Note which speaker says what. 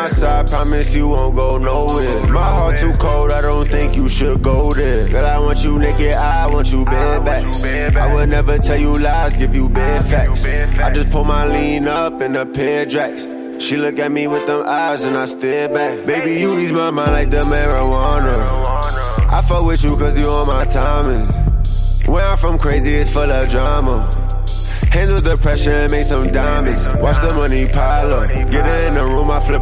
Speaker 1: my side, promise you won't go nowhere. My heart too cold, I don't think you should go there. Girl, I want you naked, I want you bent back. I would never tell you lies, give you bad facts. I just pull my lean up in a pair of Dracs. She look at me with them eyes and I stare back. Baby, you ease my mind like the marijuana. I fuck with you cause you on my timing. Where I'm from, crazy, it's full of drama. Handle the pressure and make some diamonds. Watch the money pile up. Get her in the room, I flip